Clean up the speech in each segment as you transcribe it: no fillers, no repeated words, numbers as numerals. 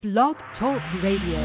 Blog Talk Radio.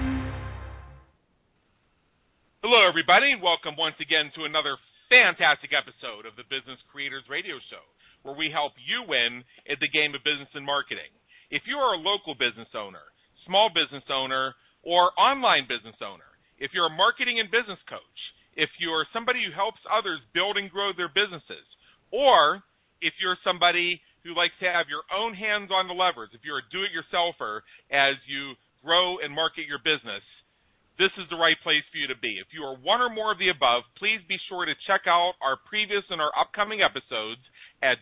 Hello, everybody, and welcome once again to another fantastic episode of the Business Creators Radio Show, where we help you win at the game of business and marketing. If you are a local business owner, small business owner, or online business owner, if you're a marketing and business coach, if you're somebody who helps others build and grow their businesses, or if you're somebody who likes to have your own hands on the levers, if you're a do-it-yourselfer as you grow and market your business, this is the right place for you to be. If you are one or more of the above, please be sure to check out our previous and our upcoming episodes at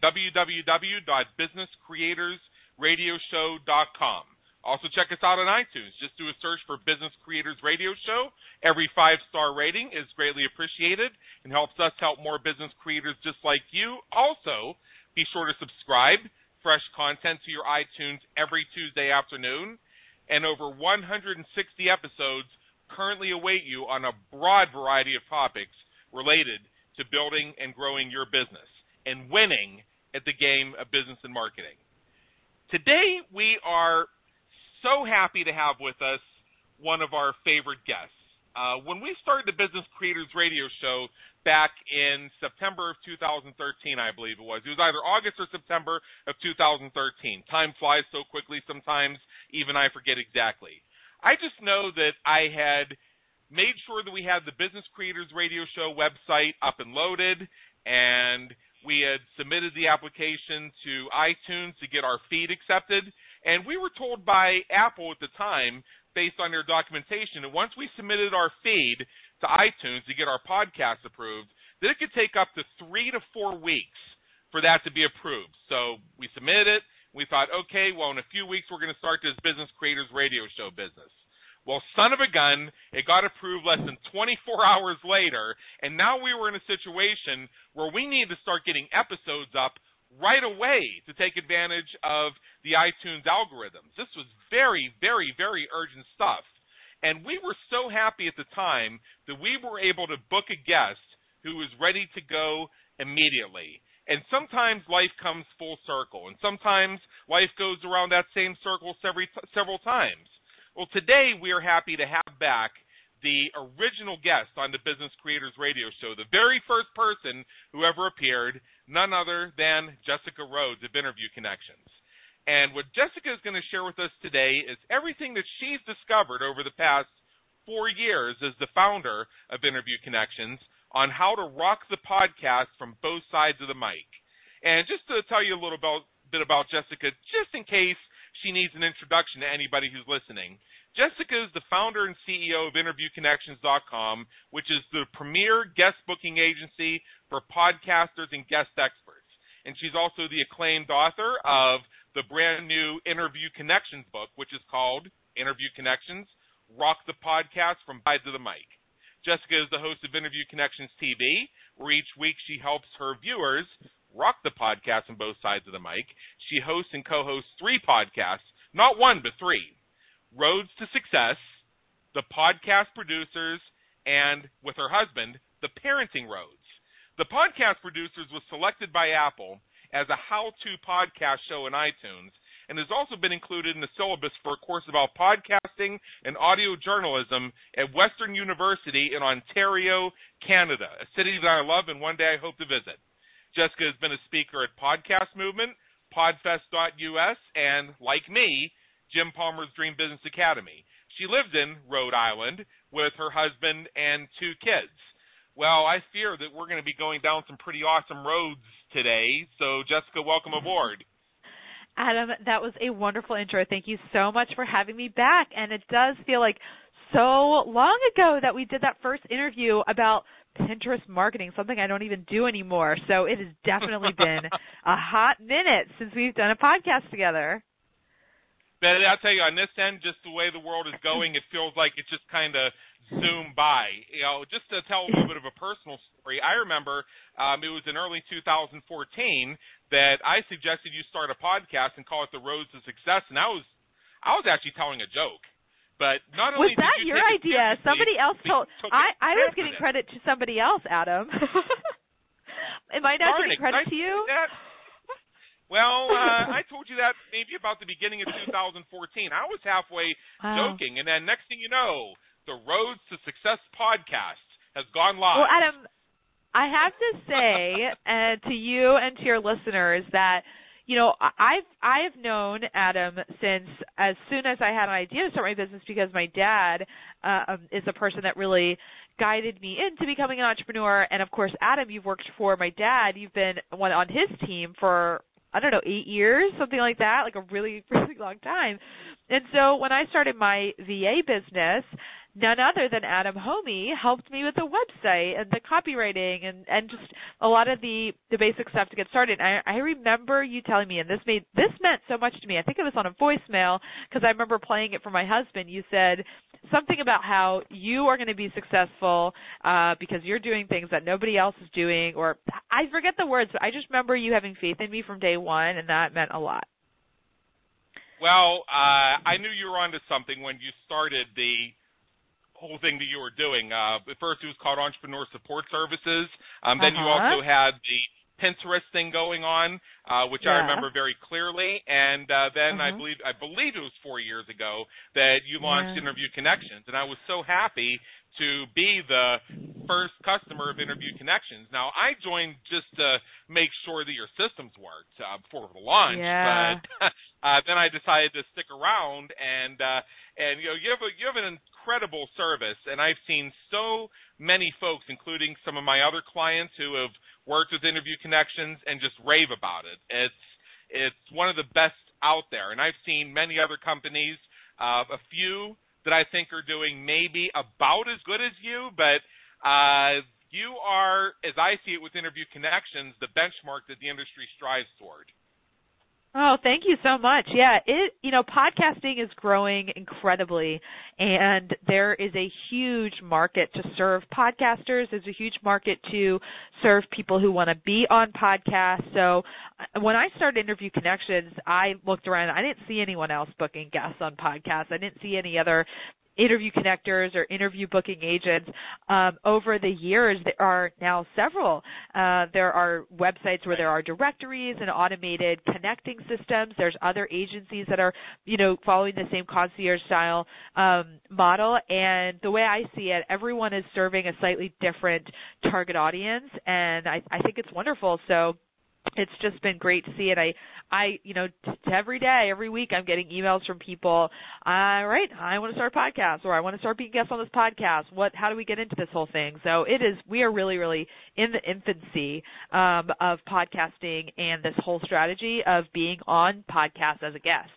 www.businesscreatorsradioshow.com. Also, check us out on iTunes. Just do a search for Business Creators Radio Show. Every 5-star rating is greatly appreciated and helps us help more business creators just like you. Also, be sure to subscribe. Fresh content to your iTunes every Tuesday afternoon. And over 160 episodes currently await you on a broad variety of topics related to building and growing your business and winning at the game of business and marketing. Today, we are so happy to have with us one of our favorite guests. When we started the Business Creators Radio Show back in September of 2013, I believe it was. It was either August or September of 2013. Time flies so quickly sometimes, even I forget exactly. I just know that I had made sure that we had the Business Creators Radio Show website up and loaded, and we had submitted the application to iTunes to get our feed accepted. And we were told by Apple at the time, based on their documentation, that once we submitted our feed to iTunes to get our podcast approved, that it could take up to 3 to 4 weeks for that to be approved. So we submitted it. We thought, okay, well, in a few weeks we're going to start this Business Creators Radio Show business. Well, son of a gun, it got approved less than 24 hours later, and now we were in a situation where we needed to start getting episodes up right away to take advantage of the iTunes algorithms. This was very, very, very urgent stuff. And we were so happy at the time that we were able to book a guest who was ready to go immediately. And sometimes life comes full circle, and sometimes life goes around that same circle several times. Well, today we are happy to have back the original guest on the Business Creators Radio Show, the very first person who ever appeared, none other than Jessica Rhodes of Interview Connections. And what Jessica is going to share with us today is everything that she's discovered over the past 4 years as the founder of Interview Connections on how to rock the podcast from both sides of the mic. And just to tell you a little bit about Jessica, just in case she needs an introduction to anybody who's listening, Jessica is the founder and CEO of InterviewConnections.com, which is the premier guest booking agency for podcasters and guest experts. And she's also the acclaimed author of the brand new Interview Connections book, which is called Interview Connections, Rock the Podcast from Sides of the Mic. Jessica is the host of Interview Connections TV, where each week she helps her viewers rock the podcast from both sides of the mic. She hosts and co-hosts 3 podcasts, not 1, but 3. Roads to Success, The Podcast Producers, and with her husband, The Parenting Roads. The Podcast Producers was selected by Apple as a how-to podcast show in iTunes and has also been included in the syllabus for a course about podcasting and audio journalism at Western University in Ontario, Canada, a city that I love and one day I hope to visit. Jessica has been a speaker at Podcast Movement, Podfest.us, and, like me, Jim Palmer's Dream Business Academy. She lives in Rhode Island with her husband and 2 kids. Well, I fear that we're going to be going down some pretty awesome roads today. So, Jessica, welcome aboard. Adam, that was a wonderful intro. Thank you so much for having me back. And it does feel like so long ago that we did that first interview about Pinterest marketing, something I don't even do anymore. So it has definitely been a hot minute since we've done a podcast together. But I'll tell you, on this end, just the way the world is going, it feels like it just kind of zoomed by. You know, just to tell a little bit of a personal story, I remember it was in early 2014 that I suggested you start a podcast and call it The Roads to Success, and I was actually telling a joke. But not only was that your idea? Somebody else told. I was getting credit to somebody else, Adam. Am I not getting credit to you? Well, I told you that maybe about the beginning of 2014. I was halfway joking, and then next thing you know, the Roads to Success podcast has gone live. Well, Adam, I have to say to you and to your listeners that, you know, I have known Adam since as soon as I had an idea to start my business, because my dad is a person that really guided me into becoming an entrepreneur. And, of course, Adam, you've worked for my dad. You've been on his team for, I don't know, 8 years, something like that, like a really, really long time. And so when I started my VA business, none other than Adam Homey helped me with the website and the copywriting and just a lot of the basic stuff to get started. I remember you telling me, and this meant so much to me. I think it was on a voicemail because I remember playing it for my husband. You said something about how you are going to be successful because you're doing things that nobody else is doing, or I forget the words, but I just remember you having faith in me from day one, and that meant a lot. Well, I knew you were onto something when you started the whole thing that you were doing. At first it was called Entrepreneur Support Services. Then you also had the Pinterest thing going on, which I remember very clearly. And then I believe it was 4 years ago that you launched Interview Connections. And I was so happy to be the first customer of Interview Connections. Now, I joined just to make sure that your systems worked before the launch, but then I decided to stick around, and you know, you have an incredible service, and I've seen so many folks, including some of my other clients who have worked with Interview Connections and just rave about it. It's one of the best out there, and I've seen many other companies, a few that I think are doing maybe about as good as you, but you are, as I see it with Interview Connections, the benchmark that the industry strives toward. Oh, thank you so much. Yeah, podcasting is growing incredibly, and there is a huge market to serve podcasters. There's a huge market to serve people who want to be on podcasts. So when I started Interview Connections, I looked around. I didn't see anyone else booking guests on podcasts. I didn't see any other interview connectors or interview booking agents. Over the years, there are now several. There are websites where there are directories and automated connecting systems. There's other agencies that are, following the same concierge style model. And the way I see it, everyone is serving a slightly different target audience, and I think it's wonderful. So it's just been great to see it. Every day, every week, I'm getting emails from people. I want to start a podcast, or I want to start being guests on this podcast. How do we get into this whole thing? So we are really, really in the infancy of podcasting and this whole strategy of being on podcasts as a guest.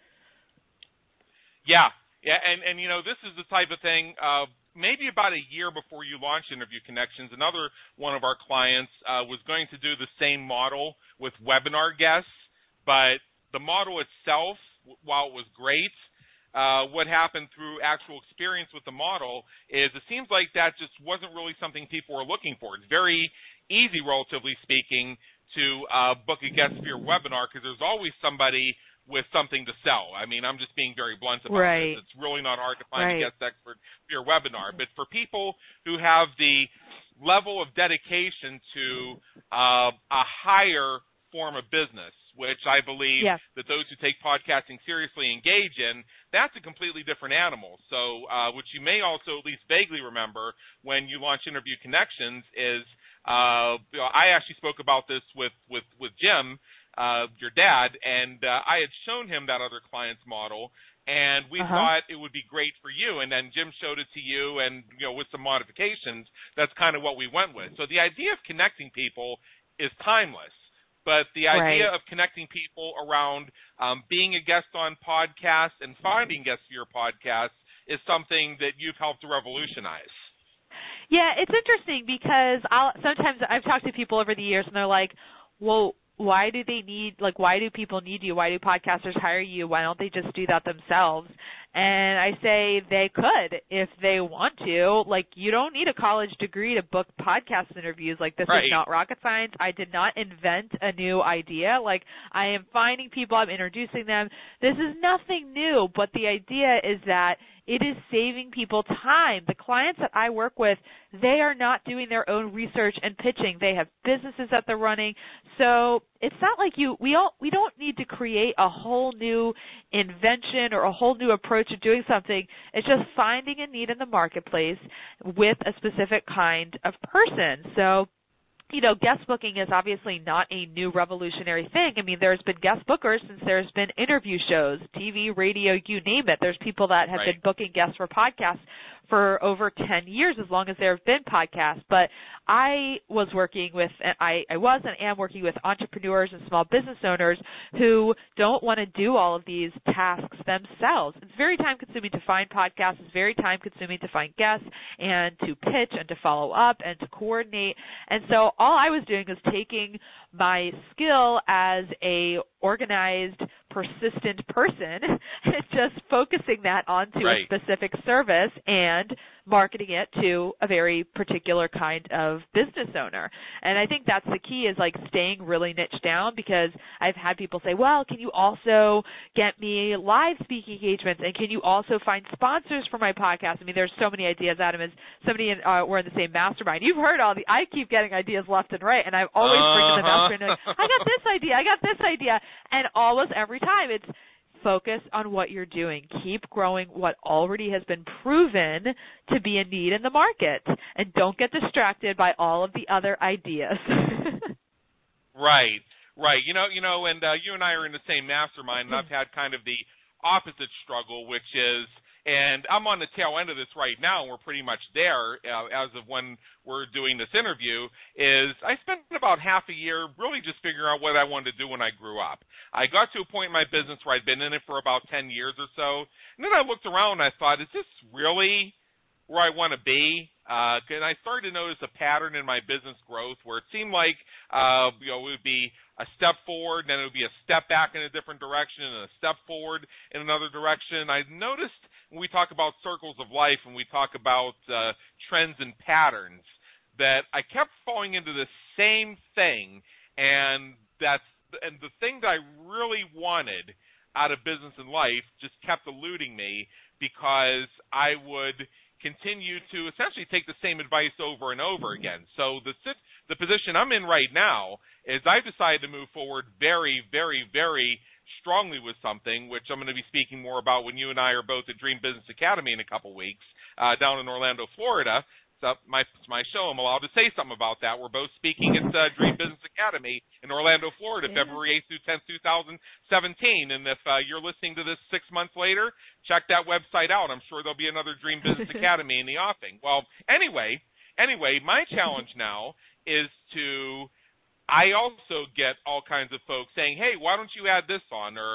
Yeah, and this is the type of thing. Maybe about a year before you launched Interview Connections, another one of our clients was going to do the same model with webinar guests, but the model itself, while it was great, what happened through actual experience with the model is it seems like that just wasn't really something people were looking for. It's very easy, relatively speaking, to book a guest for your webinar because there's always somebody with something to sell. I mean, I'm just being very blunt about this. It's really not hard to find a guest expert for your webinar. But for people who have the level of dedication to a higher form of business, which I believe that those who take podcasting seriously engage in, that's a completely different animal. So which you may also at least vaguely remember when you launched Interview Connections is I actually spoke about this with Jim, your dad, and I had shown him that other client's model, and we thought it would be great for you. And then Jim showed it to you, and with some modifications, that's kind of what we went with. So the idea of connecting people is timeless, but the idea of connecting people around being a guest on podcasts and finding guests for your podcast is something that you've helped to revolutionize. Yeah, it's interesting because sometimes I've talked to people over the years, and they're like, well, why do people need you? Why do podcasters hire you? Why don't they just do that themselves? And I say they could if they want to. Like, you don't need a college degree to book podcast interviews. Like, this is not rocket science. I did not invent a new idea. Like, I am finding people, I'm introducing them. This is nothing new, but the idea is that it is saving people time. The clients that I work with, they are not doing their own research and pitching. They have businesses that they're running. So it's not like we don't need to create a whole new invention or a whole new approach to doing something. It's just finding a need in the marketplace with a specific kind of person. So, guest booking is obviously not a new revolutionary thing. I mean, there's been guest bookers since there's been interview shows, TV, radio, you name it. There's people that have been booking guests for podcasts for over 10 years, as long as there have been podcasts. But I was working with, I was and am working with entrepreneurs and small business owners who don't want to do all of these tasks themselves. It's very time-consuming to find podcasts. It's very time-consuming to find guests and to pitch and to follow up and to coordinate. And so all I was doing was taking my skill as a organized, persistent person and just focusing that onto a specific service and marketing it to a very particular kind of business owner. And I think that's the key, is like staying really niche down, because I've had people say, well, can you also get me live speaking engagements, and can you also find sponsors for my podcast? I mean, there's so many ideas. Adam, is somebody we're in the same mastermind. You've heard I keep getting ideas left and right, and I'm always bringing the mastermind, like, I got this idea, and almost every time it's focus on what you're doing. Keep growing what already has been proven to be a need in the market, and don't get distracted by all of the other ideas. Right. And you and I are in the same mastermind, and I've had kind of the opposite struggle, which is, and I'm on the tail end of this right now, and we're pretty much there as of when we're doing this interview, is I spent about half a year really just figuring out what I wanted to do when I grew up. I got to a point in my business where I'd been in it for about 10 years or so, and then I looked around and I thought, is this really where I want to be? And I started to notice a pattern in my business growth where it seemed like it would be a step forward, then it would be a step back in a different direction, and a step forward in another direction. I noticed when we talk about circles of life and we talk about trends and patterns, that I kept falling into the same thing, and the thing that I really wanted out of business and life just kept eluding me, because I would continue to essentially take the same advice over and over again. So the position I'm in right now is I've decided to move forward very, very, very strongly with something, which I'm going to be speaking more about when you and I are both at Dream Business Academy in a couple weeks down in Orlando, Florida. It's my show. I'm allowed to say something about that. We're both speaking at Dream Business Academy in Orlando, Florida, February 8th through 10th, 2017. And if you're listening to this 6 months later, check that website out. I'm sure there'll be another Dream Business Academy in the offing. Well, anyway, my challenge now is to, I also get all kinds of folks saying, hey, why don't you add this on, or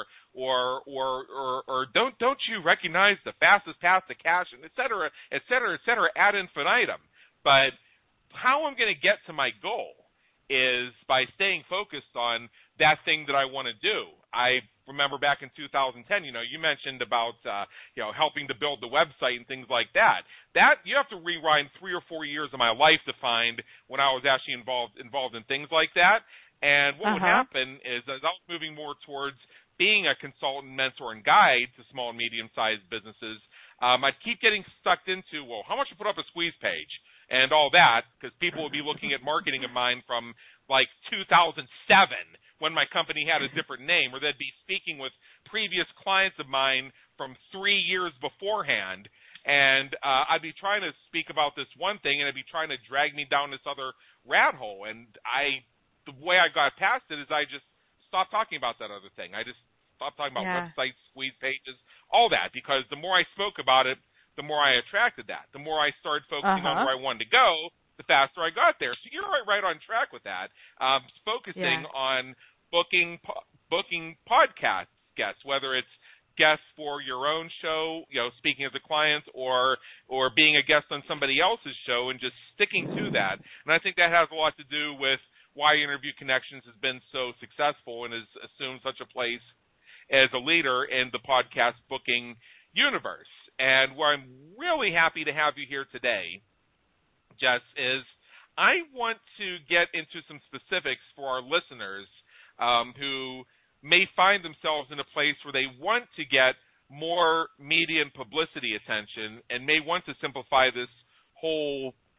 don't you recognize the fastest path to cash, and et cetera, ad infinitum. But how I'm going to get to my goal is by staying focused on that thing that I want to do. I remember back in 2010, you mentioned about, helping to build the website and things like that. That you have to rewind 3 or 4 years of my life to find when I was actually involved in things like that. And what would happen is, as I was moving more towards being a consultant, mentor, and guide to small and medium-sized businesses, I'd keep getting stuck into, well, how much to put up a squeeze page and all that, because people would be looking at marketing of mine from like 2007 when my company had a different name, or they'd be speaking with previous clients of mine from 3 years beforehand, and I'd be trying to speak about this one thing, and it'd be trying to drag me down this other rat hole. And the way I got past it is I just stopped talking about that other thing. I just stopped talking about websites, squeeze pages, all that, because the more I spoke about it, the more I attracted that. The more I started focusing on where I wanted to go, the faster I got there. So you're right on track with that. Focusing on booking podcast guests, whether it's guests for your own show, speaking as a client, or being a guest on somebody else's show, and just sticking to that. And I think that has a lot to do with why Interview Connections has been so successful and has assumed such a place as a leader in the podcast booking universe. And where I'm really happy to have you here today, Jess, is I want to get into some specifics for our listeners who may find themselves in a place where they want to get more media and publicity attention, and may want to simplify this whole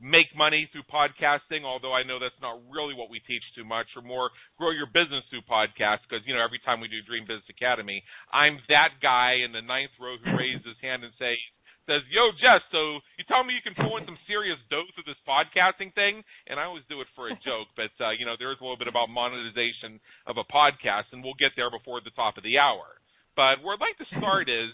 make money through podcasting, although I know that's not really what we teach too much, or more grow your business through podcasts, because, you know, every time we do Dream Business Academy, I'm that guy in the ninth row who raises his hand and says, yo, Jess, so you tell me you can pull in some serious dose of this podcasting thing? And I always do it for a joke, but, you know, there's a little bit about monetization of a podcast, and we'll get there before the top of the hour. But where I'd like to start is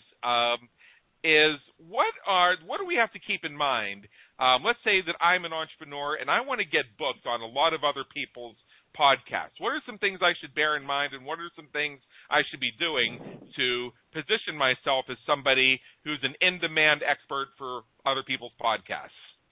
what do we have to keep in mind? Let's say that I'm an entrepreneur, and I want to get booked on a lot of other people's podcasts. What are some things I should bear in mind, and what are some things I should be doing to position myself as somebody who's an in-demand expert for other people's podcasts?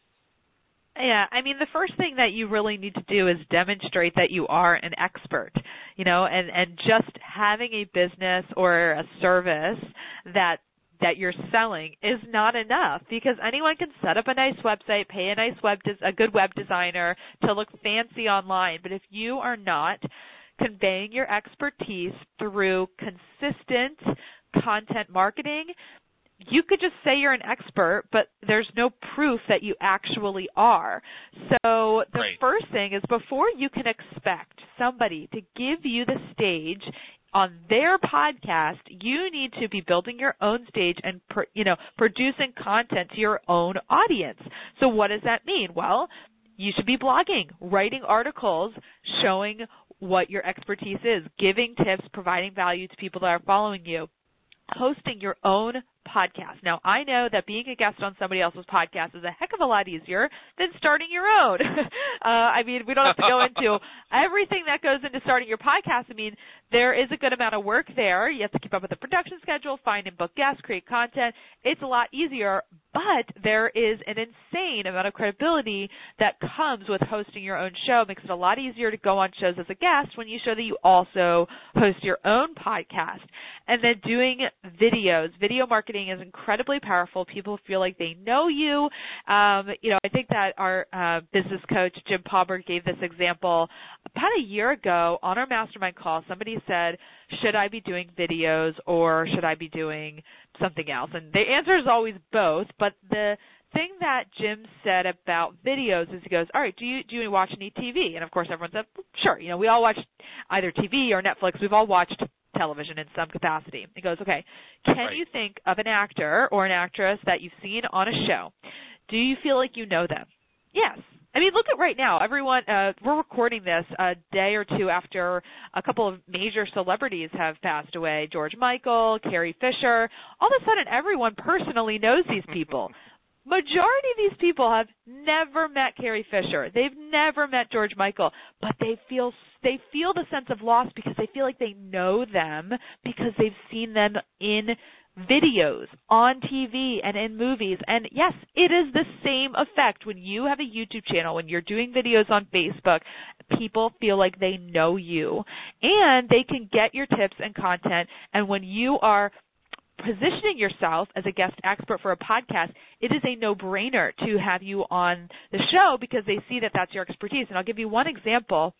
Yeah, I mean, the first thing that you really need to do is demonstrate that you are an expert, you know, and just having a business or a service that you're selling is not enough, because anyone can set up a nice website, pay a good web designer to look fancy online. But if you are not conveying your expertise through consistent content marketing, you could just say you're an expert, but there's no proof that you actually are. So the first thing is, before you can expect somebody to give you the stage on their podcast, you need to be building your own stage and producing content to your own audience. So what does that mean? Well, you should be blogging, writing articles, showing what your expertise is, giving tips, providing value to people that are following you, hosting your own podcast. Now, I know that being a guest on somebody else's podcast is a heck of a lot easier than starting your own. I mean, we don't have to go into everything that goes into starting your podcast. I mean, there is a good amount of work there. You have to keep up with the production schedule, find and book guests, create content. It's a lot easier, but there is an insane amount of credibility that comes with hosting your own show. It makes it a lot easier to go on shows as a guest when you show that you also host your own podcast. And then doing videos. Video marketing is incredibly powerful. People feel like they know you. I think that our business coach, Jim Palberg, gave this example about a year ago on our mastermind call. Somebody said, should I be doing videos or should I be doing something else? And the answer is always both, but the thing that Jim said about videos is, he goes, all right, do you watch any TV? And of course everyone said, sure, we all watch either TV or Netflix. We've all watched television in some capacity. He goes, okay, can you think of an actor or an actress that you've seen on a show? Do you feel like you know them? Yes. I mean, look at right now. Everyone, we're recording this a day or two after a couple of major celebrities have passed away. George Michael, Carrie Fisher. All of a sudden, everyone personally knows these people. Majority of these people have never met Carrie Fisher. They've never met George Michael, but they feel the sense of loss because they feel like they know them because they've seen them in videos, on TV, and in movies. And yes, it is the same effect when you have a YouTube channel, when you're doing videos on Facebook. People feel like they know you, and they can get your tips and content. And when you are positioning yourself as a guest expert for a podcast, it is a no-brainer to have you on the show because they see that that's your expertise. And I'll give you one example.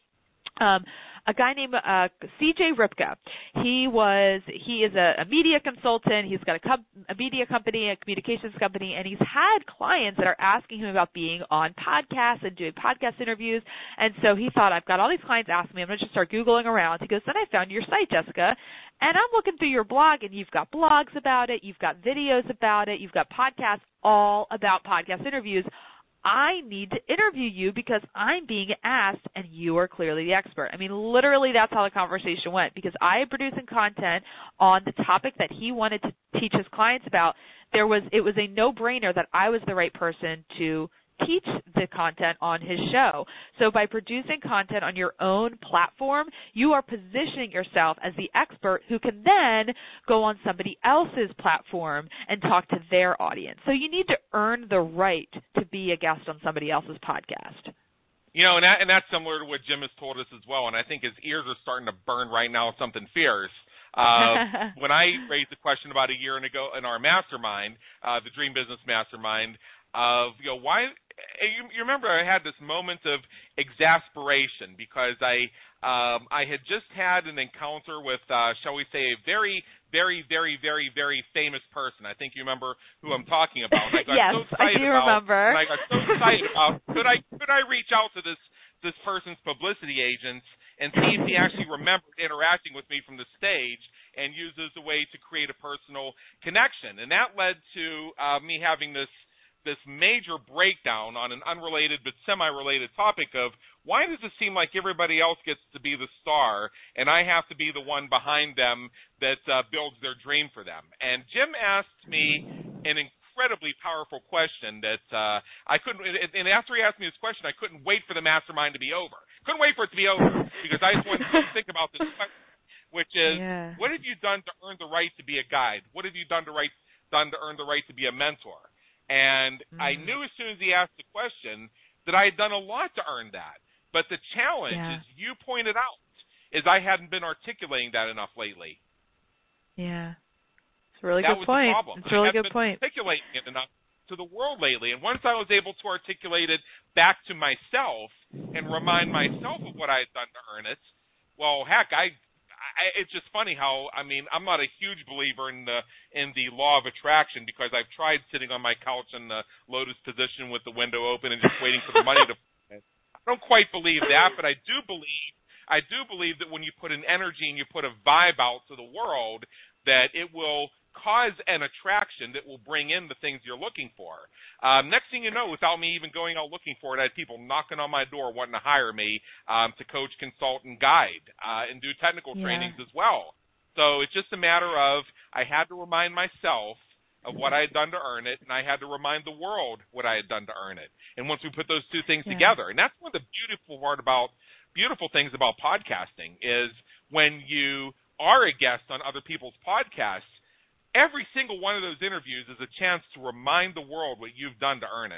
A guy named C.J. Ripka. He is a media consultant. He's got a media company, a communications company, and he's had clients that are asking him about being on podcasts and doing podcast interviews. And so he thought, I've got all these clients asking me. I'm going to just start Googling around. He goes, then I found your site, Jessica, and I'm looking through your blog, and you've got blogs about it. You've got videos about it. You've got podcasts all about podcast interviews. I need to interview you because I'm being asked, and you are clearly the expert. I mean, literally, that's how the conversation went, because I am producing content on the topic that he wanted to teach his clients about. It was a no-brainer that I was the right person to teach the content on his show. So by producing content on your own platform, you are positioning yourself as the expert who can then go on somebody else's platform and talk to their audience. So you need to earn the right to be a guest on somebody else's podcast. And that's similar to what Jim has told us as well, and I think his ears are starting to burn right now with something fierce. When I raised the question about a year ago in our mastermind, the Dream Business Mastermind, of why you remember I had this moment of exasperation because I had just had an encounter with shall we say a very very, very, very, very famous person. I think you remember who I'm talking about. And I got yes, so excited I do remember. And I got so excited about could I reach out to this person's publicity agents and see if he actually remembered interacting with me from the stage and use it as a way to create a personal connection. And that led to me having this major breakdown on an unrelated but semi-related topic of why does it seem like everybody else gets to be the star and I have to be the one behind them that builds their dream for them? And Jim asked me an incredibly powerful question that I couldn't, and after he asked me this question, I couldn't wait for the mastermind to be over. Couldn't wait for it to be over because I just wanted to think about this question, which is, what have you done to earn the right to be a guide? What have you done to earn the right to be a mentor? And I knew as soon as he asked the question that I had done a lot to earn that. But the challenge, as you pointed out, is I hadn't been articulating that enough lately. Yeah. It's a really good point. The problem. It's a really good I hadn't point. been articulating it enough to the world lately. And once I was able to articulate it back to myself and remind myself of what I had done to earn it, well, heck, it's just funny how, I mean, I'm not a huge believer in the law of attraction because I've tried sitting on my couch in the lotus position with the window open and just waiting for the money to fall in. I don't quite believe that, but I do believe that when you put an energy and you put a vibe out to the world, that it will cause an attraction that will bring in the things you're looking for. Next thing you know, without me even going out looking for it, I had people knocking on my door wanting to hire me to coach, consult, and guide and do technical trainings as well. So it's just a matter of I had to remind myself of what I had done to earn it, and I had to remind the world what I had done to earn it. And once we put those two things together, and that's one of the beautiful things about podcasting is when you are a guest on other people's podcasts, every single one of those interviews is a chance to remind the world what you've done to earn it.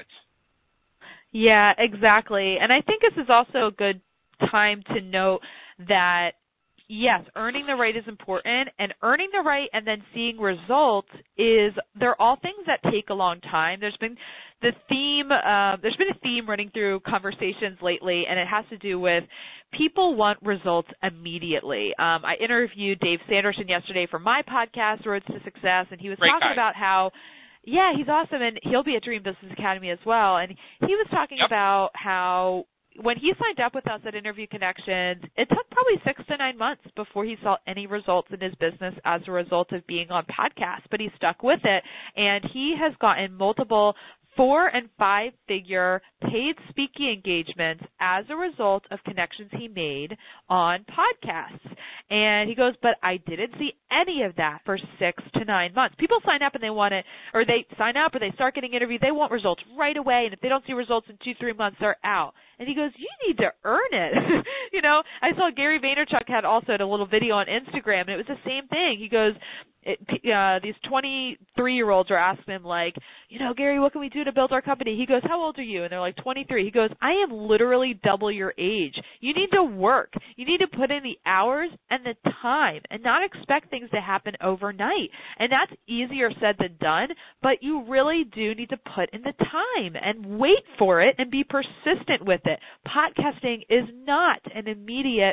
Yeah, exactly. And I think this is also a good time to note that, yes, earning the right is important, and earning the right and then seeing results they're all things that take a long time. There's been a theme running through conversations lately, and it has to do with people want results immediately. I interviewed Dave Sanderson yesterday for my podcast, Roads to Success, and he was talking about how, he's awesome, and he'll be at Dream Business Academy as well. And he was talking about how when he signed up with us at Interview Connections, it took probably 6 to 9 months before he saw any results in his business as a result of being on podcasts, but he stuck with it, and he has gotten multiple 4- and 5-figure paid speaking engagements as a result of connections he made on podcasts. And he goes, but I didn't see any of that for 6 to 9 months. People sign up and they want it, or they sign up or they start getting interviewed. They want results right away, and if they don't see results in 2-3 months, they're out. And he goes, you need to earn it. I saw Gary Vaynerchuk had also a little video on Instagram, and it was the same thing. He goes, these 23-year-olds are asking him, like, Gary, what can we do to build our company? He goes, how old are you? And they're like, 23. He goes, I am literally double your age. You need to work. You need to put in the hours and the time and not expect things to happen overnight. And that's easier said than done, but you really do need to put in the time and wait for it and be persistent with it. Podcasting is not an immediate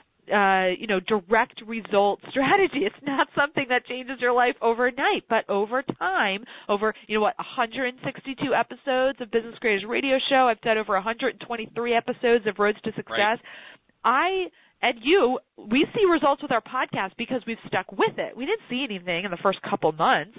direct result strategy. It's not something that changes your life overnight, but over time, over, 162 episodes of Business Creators Radio Show. I've done over 123 episodes of Roads to Success. Right. We see results with our podcast because we've stuck with it. We didn't see anything in the first couple months.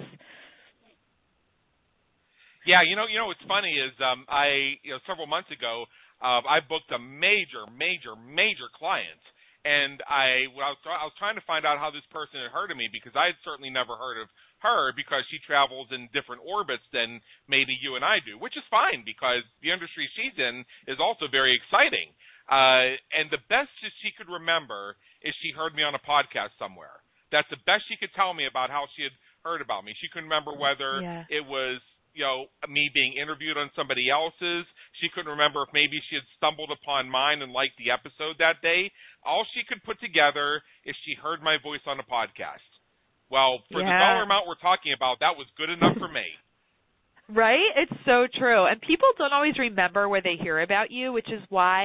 Yeah, what's funny is several months ago, I booked a major client. And I was trying to find out how this person had heard of me because I had certainly never heard of her because she travels in different orbits than maybe you and I do, which is fine because the industry she's in is also very exciting. And the best that she could remember is she heard me on a podcast somewhere. That's the best she could tell me about how she had heard about me. She couldn't remember whether it was me being interviewed on somebody else's. She couldn't remember if maybe she had stumbled upon mine and liked the episode that day. All she could put together is she heard my voice on a podcast. Well, for the dollar amount we're talking about, that was good enough for me. Right? It's so true. And people don't always remember where they hear about you, which is why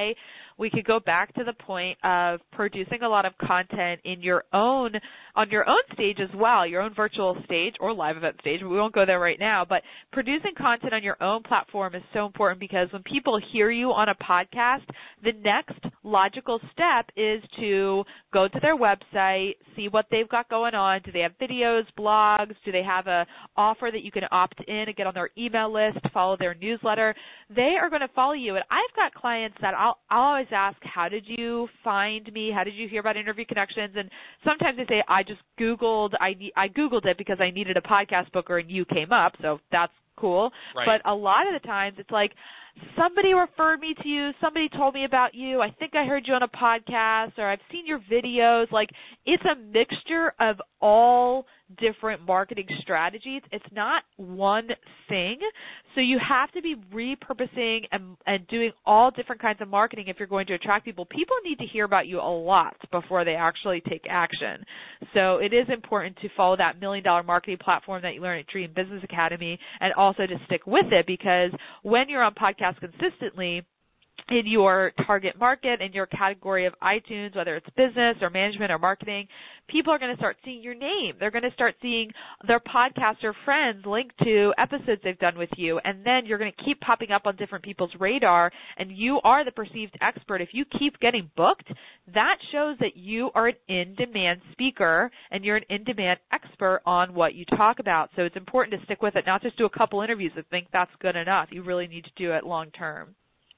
we could go back to the point of producing a lot of content on your own stage as well, your own virtual stage or live event stage. We won't go there right now, but producing content on your own platform is so important because when people hear you on a podcast, the next logical step is to go to their website, see what they've got going on. Do they have videos, blogs? Do they have an offer that you can opt in and get on their email list, follow their newsletter? They are going to follow you. And I've got clients that I'll always ask, how did you find me? How did you hear about Interview Connections? And sometimes they say, I just Googled. I Googled it because I needed a podcast booker and you came up, so that's cool. Right. But a lot of the times it's like, somebody referred me to you, somebody told me about you, I think I heard you on a podcast, or I've seen your videos. Like, it's a mixture of all different marketing strategies. It's not one thing. So you have to be repurposing and doing all different kinds of marketing if you're going to attract people. People need to hear about you a lot before they actually take action. So it is important to follow that $1 million marketing platform that you learn at Dream Business Academy, and also to stick with it, because when you're on podcasts consistently, in your target market, in your category of iTunes, whether it's business or management or marketing, people are going to start seeing your name. They're going to start seeing their podcaster friends link to episodes they've done with you, and then you're going to keep popping up on different people's radar, and you are the perceived expert. If you keep getting booked, that shows that you are an in-demand speaker, and you're an in-demand expert on what you talk about. So it's important to stick with it, not just do a couple interviews and think that's good enough. You really need to do it long term.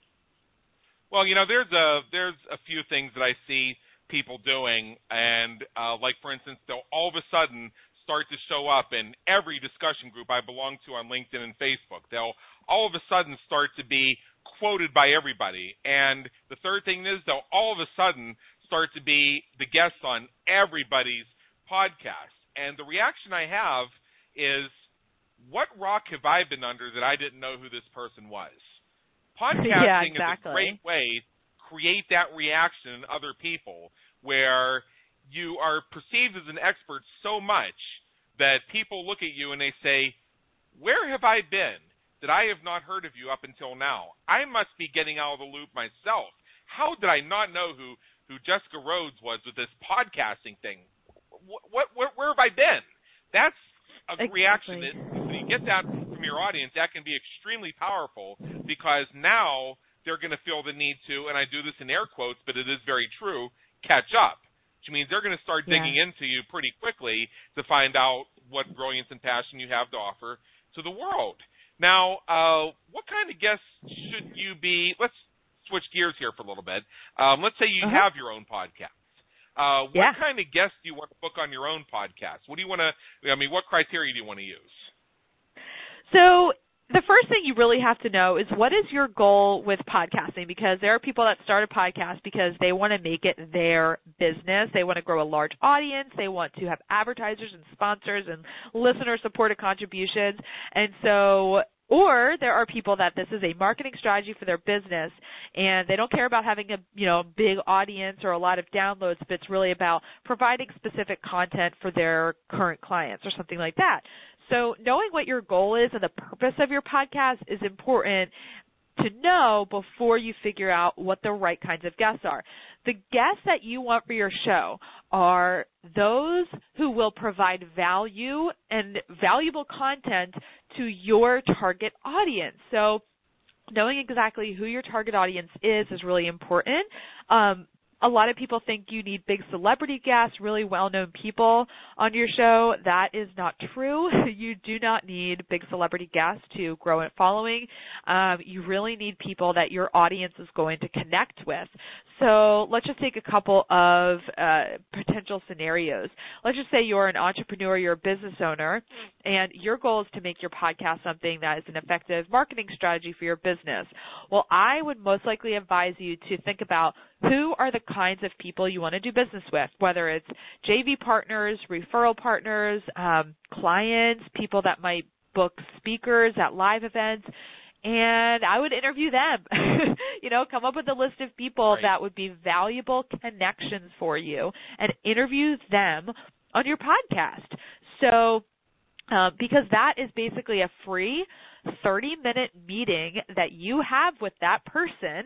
Well, there's a few things that I see people doing, and like, for instance, they'll all of a sudden start to show up in every discussion group I belong to on LinkedIn and Facebook. They'll all of a sudden start to be quoted by everybody. And the third thing is they'll all of a sudden start to be the guests on everybody's podcast. And the reaction I have is, what rock have I been under that I didn't know who this person was? Podcasting is a great way to create that reaction in other people, where you are perceived as an expert so much that people look at you and they say, where have I been that I have not heard of you up until now? I must be getting out of the loop myself. How did I not know who Jessica Rhodes was with this podcasting thing? Where have I been? That's a reaction that, when you get that from your audience, that can be extremely powerful, because now they're going to feel the need to, and I do this in air quotes, but it is very true, catch up. Which means they're going to start digging into you pretty quickly to find out what brilliance and passion you have to offer to the world. Now, what kind of guests should you be? Let's switch gears here for a little bit. Let's say you have your own podcast. What kind of guests do you want to book on your own podcast? What do you want to, what criteria do you want to use? So the first thing you really have to know is, what is your goal with podcasting? Because there are people that start a podcast because they want to make it their business. They want to grow a large audience. They want to have advertisers and sponsors and listener-supported contributions. And so, or there are people that this is a marketing strategy for their business, and they don't care about having a big audience or a lot of downloads, but it's really about providing specific content for their current clients or something like that. So knowing what your goal is and the purpose of your podcast is important to know before you figure out what the right kinds of guests are. The guests that you want for your show are those who will provide value and valuable content to your target audience. So knowing exactly who your target audience is really important. A lot of people think you need big celebrity guests, really well-known people on your show. That is not true. You do not need big celebrity guests to grow a following. You really need people that your audience is going to connect with. So let's just take a couple of potential scenarios. Let's just say you're an entrepreneur, you're a business owner, and your goal is to make your podcast something that is an effective marketing strategy for your business. Well, I would most likely advise you to think about who are the kinds of people you want to do business with, whether it's JV partners, referral partners, clients, people that might book speakers at live events. And I would interview them. Come up with a list of people that would be valuable connections for you and interview them on your podcast. So because that is basically a free 30-minute meeting that you have with that person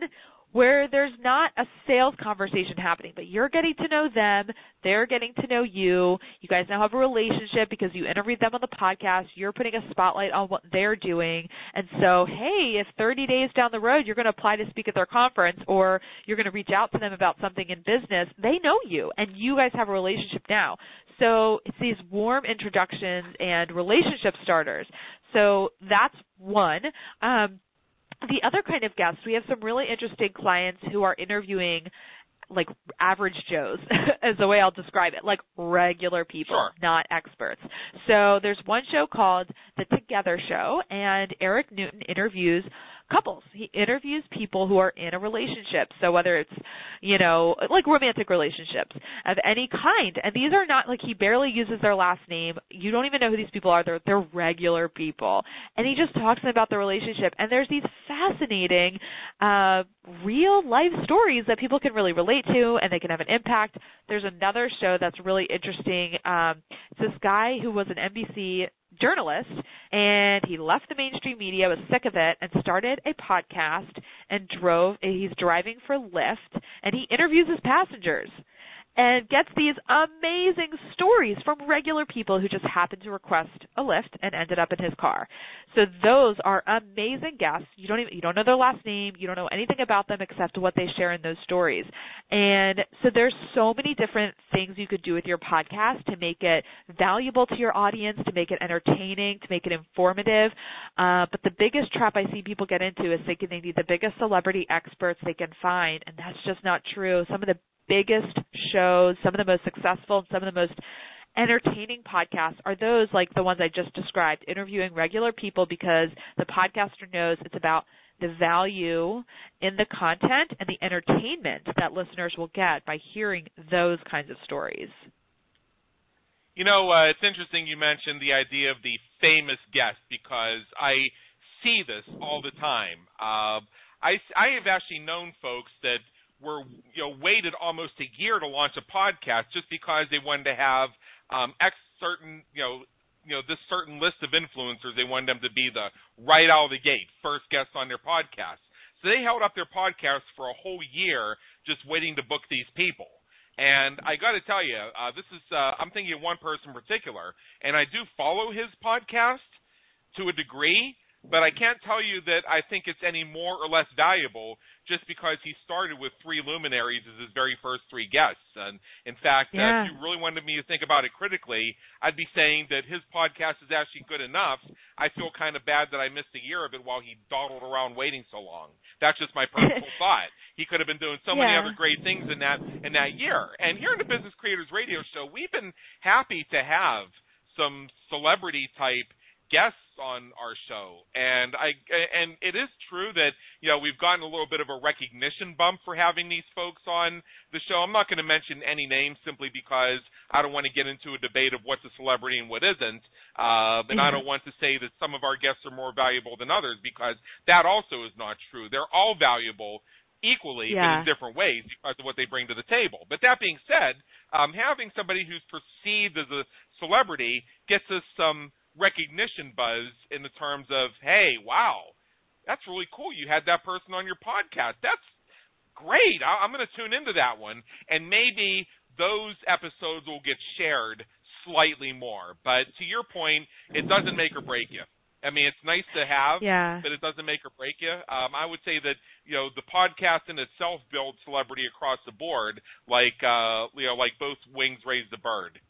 where there's not a sales conversation happening, but you're getting to know them, they're getting to know you. You guys now have a relationship because you interviewed them on the podcast. You're putting a spotlight on what they're doing. And so, hey, if 30 days down the road you're going to apply to speak at their conference or you're going to reach out to them about something in business, they know you, and you guys have a relationship now. So it's these warm introductions and relationship starters. So that's one. The other kind of guests, we have some really interesting clients who are interviewing like average Joes is the way I'll describe it, like regular people, sure, not experts. So there's one show called The Together Show, and Eric Newton interviews couples. He interviews people who are in a relationship. So whether it's, like romantic relationships of any kind. And these are not like he barely uses their last name. You don't even know who these people are. They're regular people. And he just talks to them about the relationship. And there's these fascinating real life stories that people can really relate to and they can have an impact. There's another show that's really interesting. It's this guy who was an NBC journalist, and he left the mainstream media, was sick of it, and started a podcast and he's driving for Lyft, and he interviews his passengers and gets these amazing stories from regular people who just happened to request a Lyft and ended up in his car. So those are amazing guests. You don't know their last name. You don't know anything about them except what they share in those stories. And so there's so many different things you could do with your podcast to make it valuable to your audience, to make it entertaining, to make it informative. But the biggest trap I see people get into is thinking they need the biggest celebrity experts they can find, and that's just not true. Some of the biggest shows, some of the most successful, and some of the most entertaining podcasts are those like the ones I just described, interviewing regular people because the podcaster knows it's about the value in the content and the entertainment that listeners will get by hearing those kinds of stories. It's interesting you mentioned the idea of the famous guest because I see this all the time. I have actually known folks that were waited almost a year to launch a podcast just because they wanted to have this certain list of influencers. They wanted them to be the right out of the gate first guest on their podcast. So they held up their podcast for a whole year just waiting to book these people. And I got to tell you, I'm thinking of one person in particular, and I do follow his podcast to a degree, but I can't tell you that I think it's any more or less valuable just because he started with 3 luminaries as his very first 3 guests. And in fact, if you really wanted me to think about it critically, I'd be saying that his podcast is actually good enough. I feel kind of bad that I missed a year of it while he dawdled around waiting so long. That's just my personal thought. He could have been doing so many other great things in that year. And here in the Business Creators Radio Show, we've been happy to have some celebrity-type guests on our show, and it is true that we've gotten a little bit of a recognition bump for having these folks on the show. I'm not going to mention any names simply because I don't want to get into a debate of what's a celebrity and what isn't, and I don't want to say that some of our guests are more valuable than others because that also is not true. They're all valuable equally, but in different ways because of what they bring to the table. But that being said, having somebody who's perceived as a celebrity gets us some recognition buzz in the terms of, hey, wow, that's really cool. You had that person on your podcast. That's great. I'm going to tune into that one. And maybe those episodes will get shared slightly more. But to your point, it doesn't make or break you. I mean, it's nice to have, but it doesn't make or break you. I would say that, the podcast in itself builds celebrity across the board, like both wings raise the bird.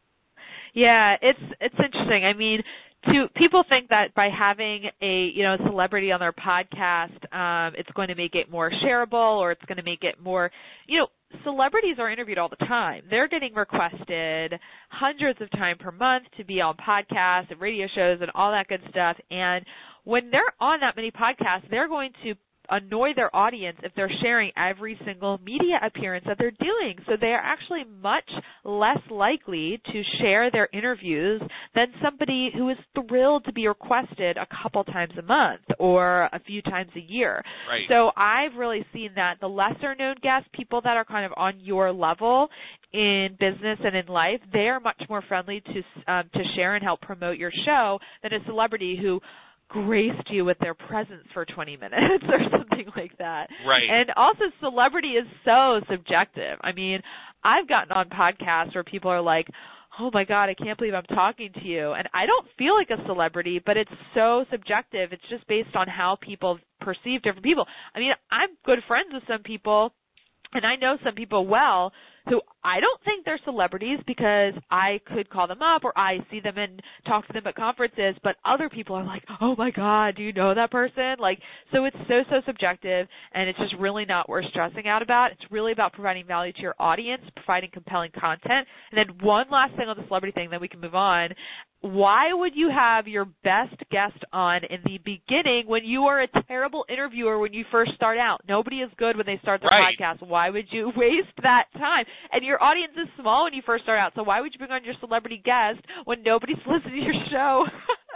Yeah, it's interesting. I mean, people think that by having a celebrity on their podcast, it's going to make it more shareable or it's going to make it more. Celebrities are interviewed all the time. They're getting requested hundreds of times per month to be on podcasts and radio shows and all that good stuff. And when they're on that many podcasts, they're going to annoy their audience if they're sharing every single media appearance that they're doing. So they are actually much less likely to share their interviews than somebody who is thrilled to be requested a couple times a month or a few times a year. Right. So I've really seen that the lesser known guests, people that are kind of on your level in business and in life, they are much more friendly to share and help promote your show than a celebrity who graced you with their presence for 20 minutes or something like that. Right. And also, celebrity is so subjective. I mean, I've gotten on podcasts where people are like, oh my God, I can't believe I'm talking to you. And I don't feel like a celebrity, but it's so subjective. It's just based on how people perceive different people. I mean, I'm good friends with some people, and I know some people well who I don't think they're celebrities because I could call them up or I see them and talk to them at conferences, but other people are like, oh my God, do you know that person? Like, so it's so subjective, and it's just really not worth stressing out about. It's really about providing value to your audience, providing compelling content. And then one last thing on the celebrity thing, then we can move on. Why would you have your best guest on in the beginning when you are a terrible interviewer when you first start out? Nobody is good when they start their podcast. Why would you waste that time? And your audience is small when you first start out, so why would you bring on your celebrity guest when nobody's listening to your show?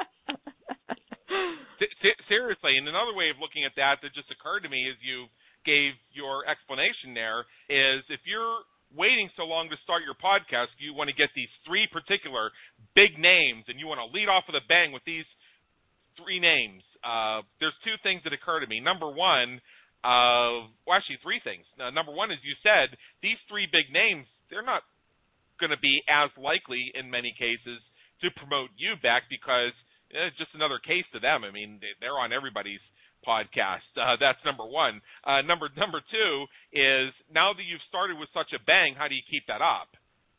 Seriously, and another way of looking at that just occurred to me as you gave your explanation there is if you're waiting so long to start your podcast, you want to get these three particular big names, and you want to lead off with a bang with these three names. There's two things that occur to me. Number one, actually three things. Number one, as you said, these three big names, they're not going to be as likely in many cases to promote you back because it's just another case to them. I mean, they're on everybody's podcast. That's number one. Number two is now that you've started with such a bang, how do you keep that up?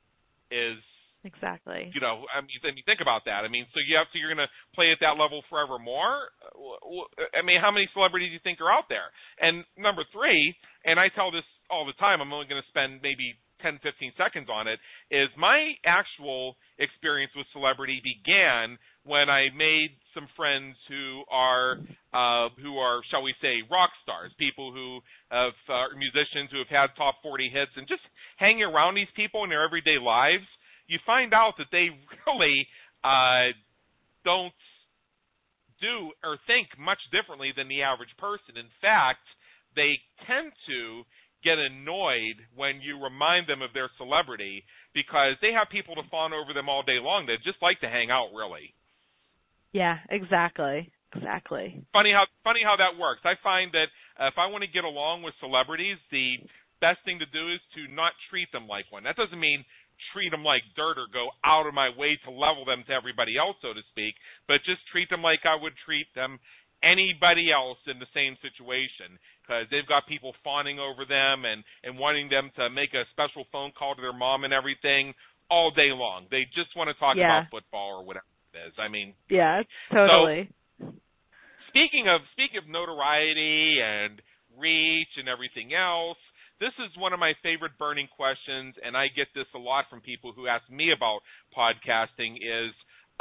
Exactly. You know, I mean, think about that. I mean, so you're going to play at that level forevermore? I mean, how many celebrities do you think are out there? And number three, and I tell this all the time, I'm only going to spend maybe 10, 15 seconds on it, is my actual experience with celebrity began when I made some friends who are, shall we say, rock stars, people who have musicians who have had top 40 hits, and just hanging around these people in their everyday lives, you find out that they really don't do or think much differently than the average person. In fact, they tend to get annoyed when you remind them of their celebrity because they have people to fawn over them all day long. They just like to hang out, really. Yeah, exactly. Exactly. Funny how that works. I find that if I want to get along with celebrities, the best thing to do is to not treat them like one. That doesn't mean treat them like dirt or go out of my way to level them to everybody else, so to speak, but just treat them like I would treat them anybody else in the same situation, because they've got people fawning over them and wanting them to make a special phone call to their mom and everything all day long. They just want to talk about football or whatever it is. I mean, yeah, totally. So, speaking of notoriety and reach and everything else, this is one of my favorite burning questions, and I get this a lot from people who ask me about podcasting, is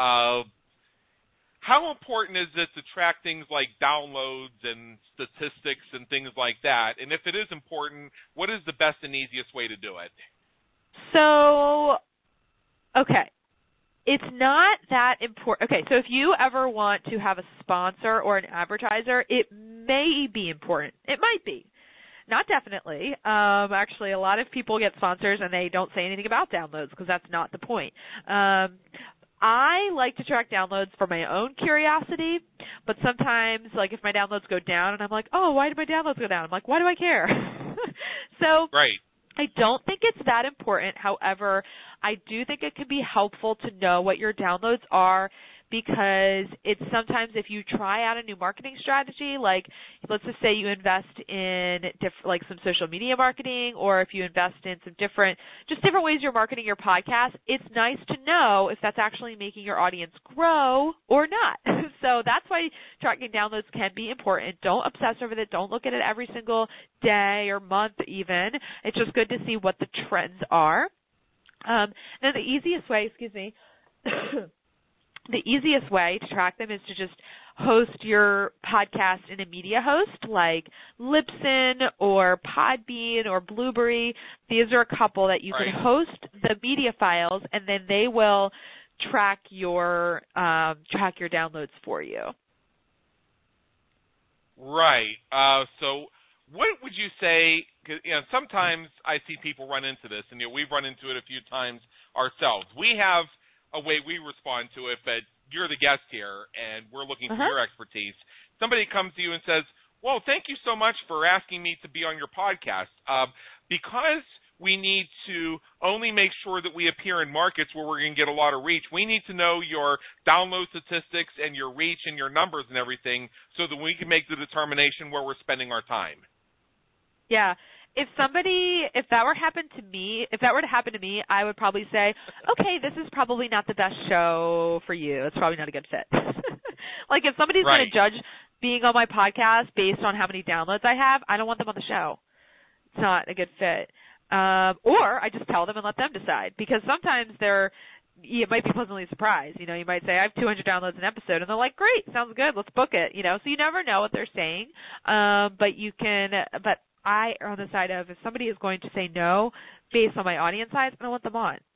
how important is it to track things like downloads and statistics and things like that? And if it is important, what is the best and easiest way to do it? So, okay. It's not that important. Okay, so if you ever want to have a sponsor or an advertiser, it may be important. It might be. Not definitely. Actually, a lot of people get sponsors and they don't say anything about downloads because that's not the point. I like to track downloads for my own curiosity, but sometimes, like, if my downloads go down and I'm like, oh, why did my downloads go down? I'm like, why do I care? So right. I don't think it's that important. However, I do think it can be helpful to know what your downloads are, because it's sometimes if you try out a new marketing strategy, like let's just say you invest in like some social media marketing, or if you invest in some different ways you're marketing your podcast, it's nice to know if that's actually making your audience grow or not. So that's why tracking downloads can be important. Don't obsess over it. Don't look at it every single day or month even. It's just good to see what the trends are. Then the easiest way, the easiest way to track them is to just host your podcast in a media host like Libsyn or Podbean or Blueberry. These are a couple that you can host the media files, and then they will track your downloads for you. Right. So what would you say, because sometimes I see people run into this, and we've run into it a few times ourselves. We have a way we respond to it, but you're the guest here, and we're looking for your expertise. Somebody comes to you and says, well, thank you so much for asking me to be on your podcast. Because we need to only make sure that we appear in markets where we're going to get a lot of reach. We need to know your download statistics and your reach and your numbers and everything so that we can make the determination where we're spending our time. Yeah. If that were to happen to me, I would probably say, okay, this is probably not the best show for you. It's probably not a good fit. Like if somebody's going to judge being on my podcast based on how many downloads I have, I don't want them on the show. It's not a good fit. Or I just tell them and let them decide, because sometimes you might be pleasantly surprised. You might say, I have 200 downloads an episode, and they're like, great, sounds good, let's book it. So you never know what they're saying. But I are on the side of, if somebody is going to say no based on my audience size, I don't want them on.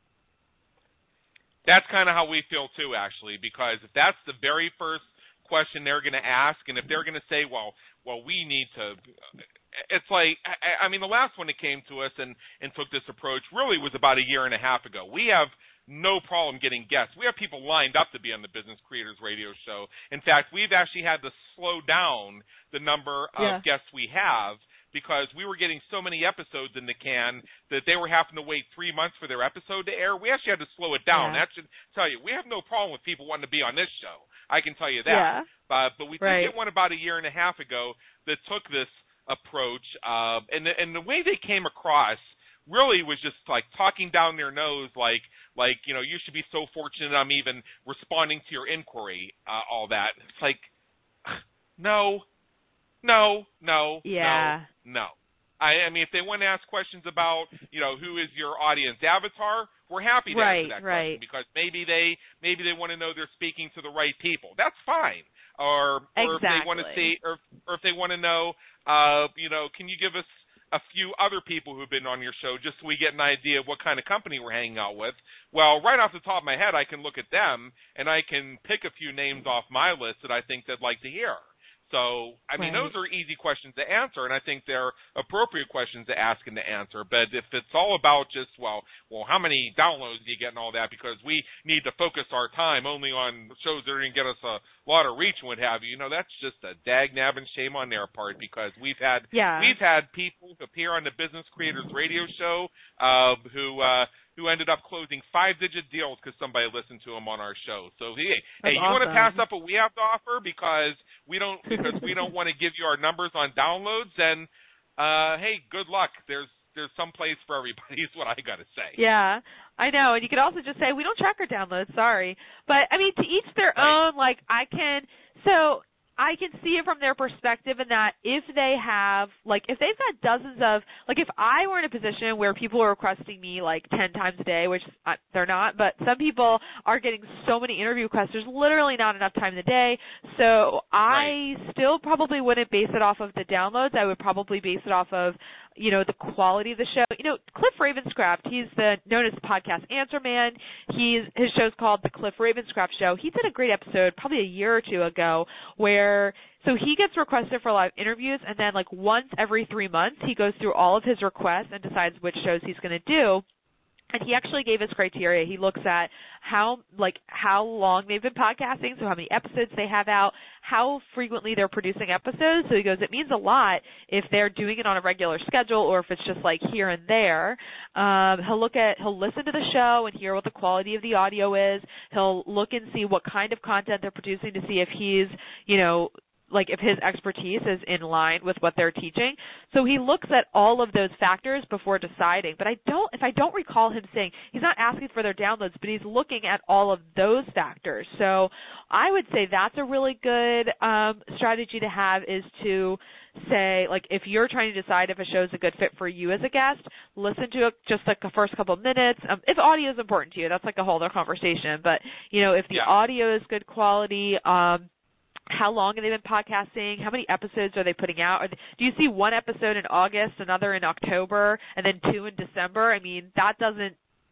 That's kind of how we feel too, actually, because if that's the very first question they're going to ask, and if they're going to say, well, we need to, it's like, I mean, the last one that came to us and took this approach really was about a year and a half ago. We have no problem getting guests. We have people lined up to be on the Business Creators Radio Show. In fact, we've actually had to slow down the number of guests we have, because we were getting so many episodes in the can that they were having to wait 3 months for their episode to air. We actually had to slow it down. That should tell you, we have no problem with people wanting to be on this show. I can tell you that. But we did get one about a year and a half ago that took this approach, and the way they came across really was just like talking down their nose, like you should be so fortunate I'm even responding to your inquiry, all that. It's like, no. I mean, if they want to ask questions about, who is your audience avatar, we're happy to answer that question, because maybe they want to know they're speaking to the right people. That's fine. Or if they want to see, or if they want to know, can you give us a few other people who've been on your show, just so we get an idea of what kind of company we're hanging out with? Well, right off the top of my head, I can look at them and I can pick a few names off my list that I think they'd like to hear. So, I mean, those are easy questions to answer, and I think they're appropriate questions to ask and to answer. But if it's all about just, well, how many downloads do you get and all that, because we need to focus our time only on shows that are going to get us a lot of reach and what have you, that's just a dag-nabbing shame on their part, because we've had people appear on the Business Creators Radio Show who ended up closing 5-digit deals because somebody listened to them on our show. So hey, you want to pass up what we have to offer because we don't want to give you our numbers on downloads? Then hey, good luck. There's some place for everybody is what I got to say. Yeah, I know. And you could also just say, we don't track our downloads, sorry. But, I mean, to each their own, like, I can see it from their perspective, in that if they have, like, if they've got dozens of, like, if I were in a position where people are requesting me, like, 10 times a day, which they're not, but some people are getting so many interview requests, there's literally not enough time in the day. So I still probably wouldn't base it off of the downloads. I would probably base it off of, the quality of the show. Cliff Ravenscraft, he's known as the podcast Answer Man. His show's called The Cliff Ravenscraft Show. He did a great episode probably a year or two ago so he gets requested for live interviews, and then like once every 3 months he goes through all of his requests and decides which shows he's going to do. And he actually gave us criteria. He looks at how long they've been podcasting, so how many episodes they have out, how frequently they're producing episodes. So he goes, it means a lot if they're doing it on a regular schedule or if it's just like here and there. He'll listen to the show and hear what the quality of the audio is. He'll look and see what kind of content they're producing to see if he's, like if his expertise is in line with what they're teaching. So he looks at all of those factors before deciding. But if I don't recall him saying, he's not asking for their downloads, but he's looking at all of those factors. So I would say that's a really good strategy to have, is to say, like, if you're trying to decide if a show is a good fit for you as a guest, listen to it just like the first couple of minutes. If audio is important to you, that's like a whole other conversation. But, if the audio is good quality, how long have they been podcasting? How many episodes are they putting out? Do you see one episode in August, another in October, and then 2 in December? I mean, that doesn't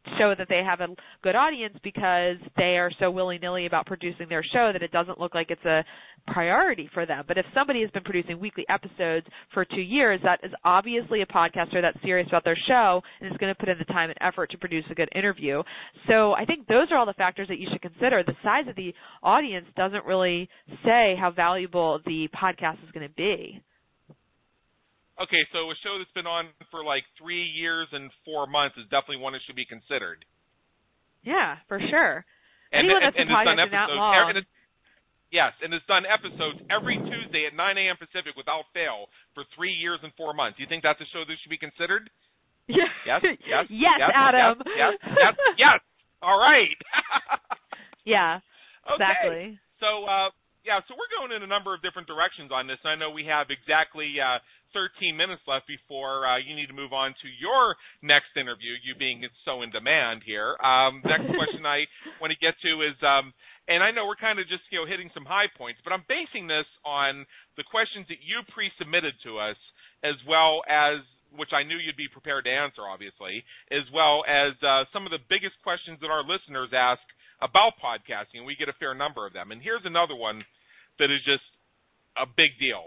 show that they have a good audience because they are so willy-nilly about producing their show that it doesn't look like it's a priority for them. But if somebody has been producing weekly episodes for 2 years, that is obviously a podcaster that's serious about their show and is going to put in the time and effort to produce a good interview. So I think those are all the factors that you should consider. The size of the audience doesn't really say how valuable the podcast is going to be. Okay, so a show that's been on for like 3 years and 4 months is definitely one that should be considered. Yeah, for sure. And Anyone that's it's been done podcasting that episodes. long. Yes, and it's done episodes every Tuesday at 9 a.m. Pacific without fail for 3 years and 4 months. You think that's a show that should be considered? Yeah. Yes, yes, yes, Adam. Yes. All right. Yeah, okay. exactly. So, so we're going in a number of different directions on this. I know we have exactly 13 minutes left before you need to move on to your next interview, you being so in demand here. Next question I want to get to is, and I know we're kind of just hitting some high points, but I'm basing this on the questions that you pre-submitted to us, as well as, which I knew you'd be prepared to answer, obviously, as well as some of the biggest questions that our listeners ask about podcasting, and we get a fair number of them. And here's another one that is just a big deal.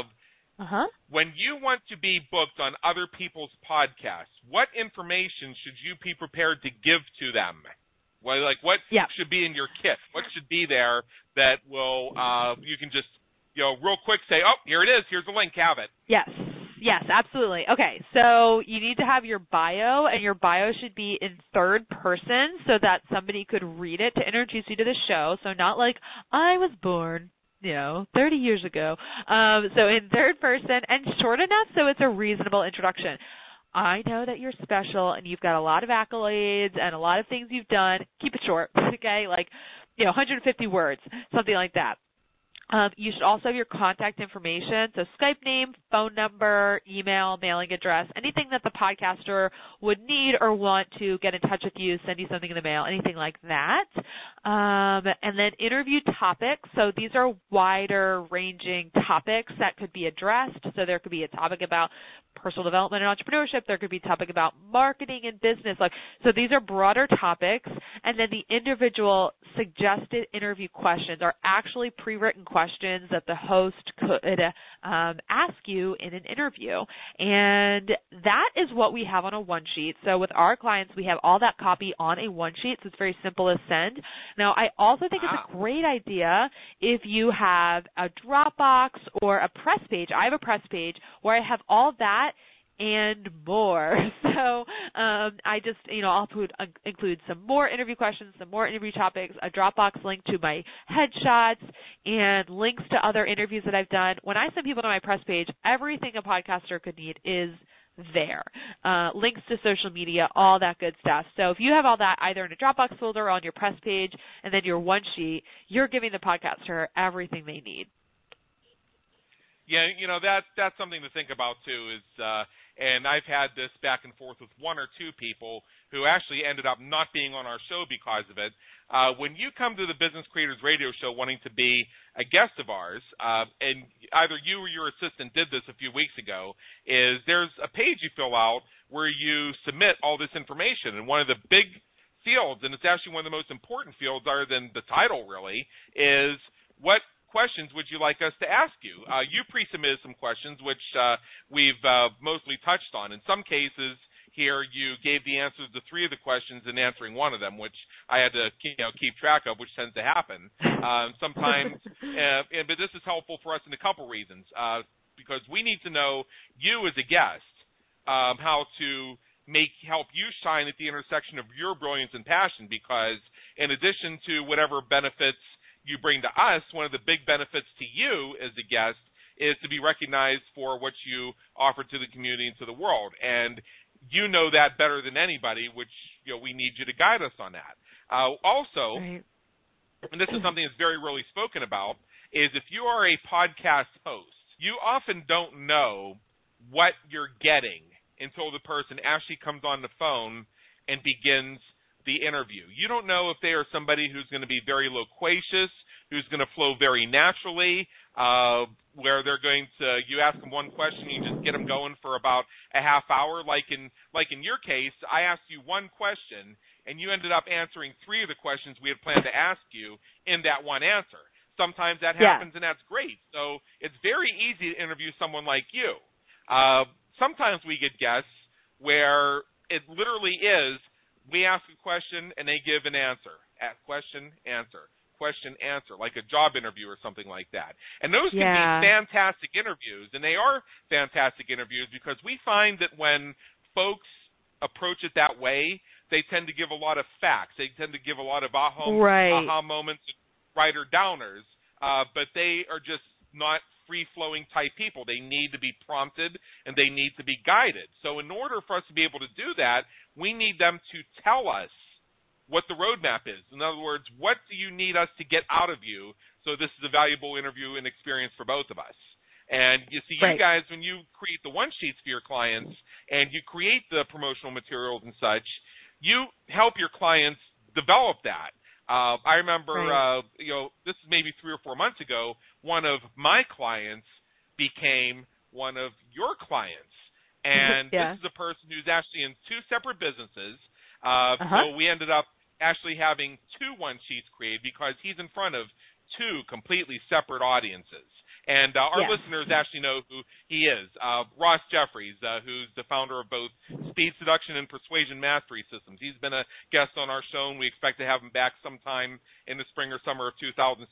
When you want to be booked on other people's podcasts, what information should you be prepared to give to them? Well, like what should be in your kit? What should be there that will you can just real quick say, oh, here it is. Here's the link. Have it. Yes, absolutely. Okay, so you need to have your bio, and your bio should be in third person so that somebody could read it to introduce you to the show. So not like, I was born 30 years ago. So in third person and short enough so it's a reasonable introduction. I know that you're special and you've got a lot of accolades and a lot of things you've done. Keep it short, okay? Like, 150 words, something like that. You should also have your contact information, so Skype name, phone number, email, mailing address, anything that the podcaster would need or want to get in touch with you, send you something in the mail, anything like that. And then interview topics. So these are wider ranging topics that could be addressed. So there could be a topic about personal development and entrepreneurship. There could be a topic about marketing and business. So these are broader topics. And then the individual suggested interview questions are actually pre-written questions that the host could ask you in an interview. And that is what we have on a one-sheet. So with our clients, we have all that copy on a one-sheet, so it's very simple to send. Now, I also think it's a great idea if you have a Dropbox or a press page. I have a press page where I have all that and more. So I just, I'll include some more interview questions, some more interview topics, a Dropbox link to my headshots, and links to other interviews that I've done. When I send people to my press page, everything a podcaster could need is there. Links to social media, all that good stuff. So if you have all that either in a Dropbox folder or on your press page and then your one sheet, you're giving the podcaster everything they need. Yeah, that's something to think about too is and I've had this back and forth with one or two people who actually ended up not being on our show because of it. When you come to the Business Creators Radio Show wanting to be a guest of ours, and either you or your assistant did this a few weeks ago, is there's a page you fill out where you submit all this information. And one of the big fields, and it's actually one of the most important fields other than the title really, is what questions would you like us to ask you? You pre-submitted some questions, which we've mostly touched on. In some cases here, you gave the answers to 3 of the questions in answering one of them, which I had to keep track of, which tends to happen sometimes. But this is helpful for us in a couple reasons, because we need to know you as a guest, how to help you shine at the intersection of your brilliance and passion, because in addition to whatever benefits you bring to us, one of the big benefits to you as a guest is to be recognized for what you offer to the community and to the world. And you know that better than anybody, which we need you to guide us on that. Also, right. And this is something that's very rarely spoken about, is if you are a podcast host, you often don't know what you're getting until the person actually comes on the phone and begins the interview. You don't know if they are somebody who's going to be very loquacious, who's going to flow very naturally, where they're going to, you ask them one question, you just get them going for about a half hour. Like in your case, I asked you one question, and you ended up answering 3 of the questions we had planned to ask you in that one answer. Sometimes that happens, and that's great. So it's very easy to interview someone like you. Sometimes we get guests where it literally is we ask a question and they give an answer. Question, answer. Question, answer, like a job interview or something like that. And those can be fantastic interviews, and they are fantastic interviews because we find that when folks approach it that way, they tend to give a lot of facts. They tend to give a lot of aha moments, right or downers, but they are just not free-flowing type people. They need to be prompted, and they need to be guided. So in order for us to be able to do that, we need them to tell us what the roadmap is. In other words, what do you need us to get out of you so this is a valuable interview and experience for both of us? And you see, you guys, when you create the one-sheets for your clients and you create the promotional materials and such, you help your clients develop that. I remember, this is maybe 3 or 4 months ago, one of my clients became one of your clients. And this is a person who's actually in 2 separate businesses. So we ended up actually having 2 one-sheets created because he's in front of 2 completely separate audiences. And our listeners actually know who he is. Ross Jeffries, who's the founder of both Speed Seduction and Persuasion Mastery Systems. He's been a guest on our show, and we expect to have him back sometime in the spring or summer of 2017.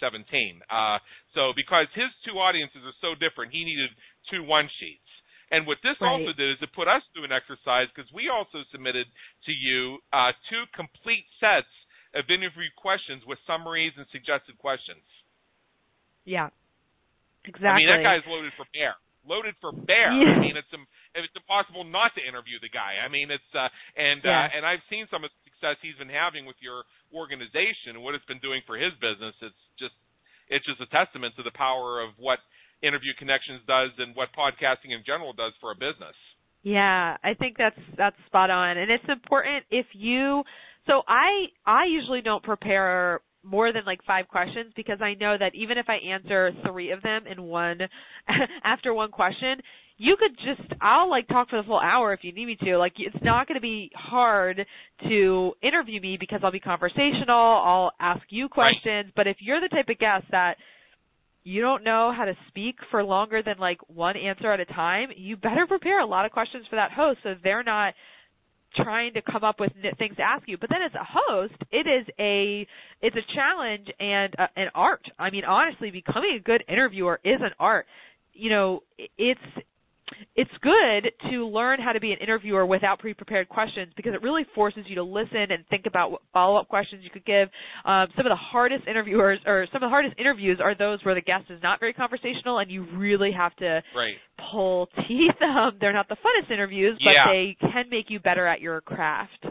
So because his 2 audiences are so different, he needed 2 one-sheets. And what this also did is it put us through an exercise because we also submitted to you 2 complete sets of interview questions with summaries and suggested questions. Yeah, exactly. I mean, that guy's loaded for bear. Loaded for bear. I mean, it's impossible not to interview the guy. I mean, and I've seen some of the success he's been having with your organization and what it's been doing for his business. It's just a testament to the power of what Interview Connections does and what podcasting in general does for a business. Yeah, I think that's spot on. And it's important if you – so I usually don't prepare more than like 5 questions because I know that even if I answer 3 of them in one after one question, you could just – I'll like talk for the full hour if you need me to. Like it's not going to be hard to interview me because I'll be conversational. I'll ask you questions. But if you're the type of guest that – you don't know how to speak for longer than like one answer at a time, you better prepare a lot of questions for that host so they're not trying to come up with things to ask you. But then as a host, it's a challenge and an art. I mean, honestly, becoming a good interviewer is an art. You know, it's good to learn how to be an interviewer without pre-prepared questions because it really forces you to listen and think about what follow-up questions you could give. Some of the hardest interviews are those where the guest is not very conversational and you really have to pull teeth. They're not the funnest interviews, but they can make you better at your craft.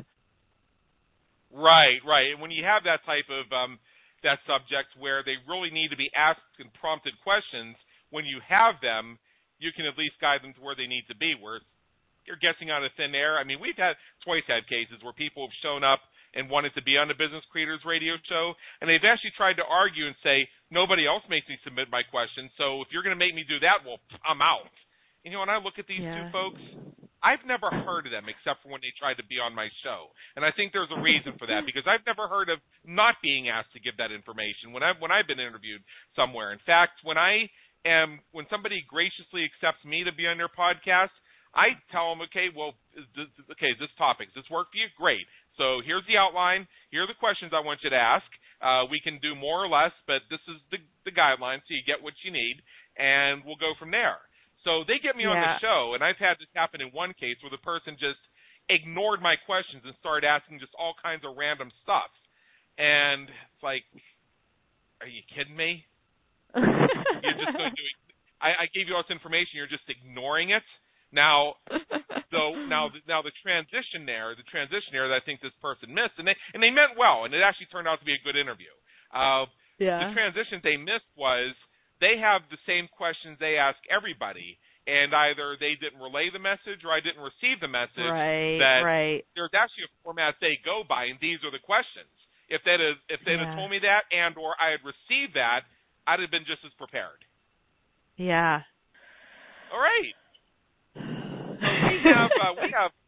Right. And when you have that type of that subject where they really need to be asked and prompted questions, when you have them, you can at least guide them to where they need to be, where you're guessing out of thin air. I mean, we've twice had cases where people have shown up and wanted to be on the Business Creators Radio Show, and they've actually tried to argue and say, nobody else makes me submit my questions, so if you're going to make me do that, well, I'm out. You know, when I look at these 2 folks, I've never heard of them except for when they tried to be on my show. And I think there's a reason for that, because I've never heard of not being asked to give that information when I've been interviewed somewhere. In fact, when somebody graciously accepts me to be on their podcast, I tell them, is this topic, does this work for you? Great. So here's the outline. Here are the questions I want you to ask. We can do more or less, but this is the guideline, so you get what you need, and we'll go from there. So they get me on the show, and I've had this happen in one case where the person just ignored my questions and started asking just all kinds of random stuff. And it's like, are you kidding me? You're just going to I gave you all this information. You're just ignoring it. Now, now the transition there that I think this person missed, and they meant well, and it actually turned out to be a good interview. The transition they missed was they have the same questions they ask everybody, and either they didn't relay the message or I didn't receive the message. There's actually a format they go by, and these are the questions. If they'd have told me that, and or I had received that, I'd have been just as prepared. Yeah. All right. So we have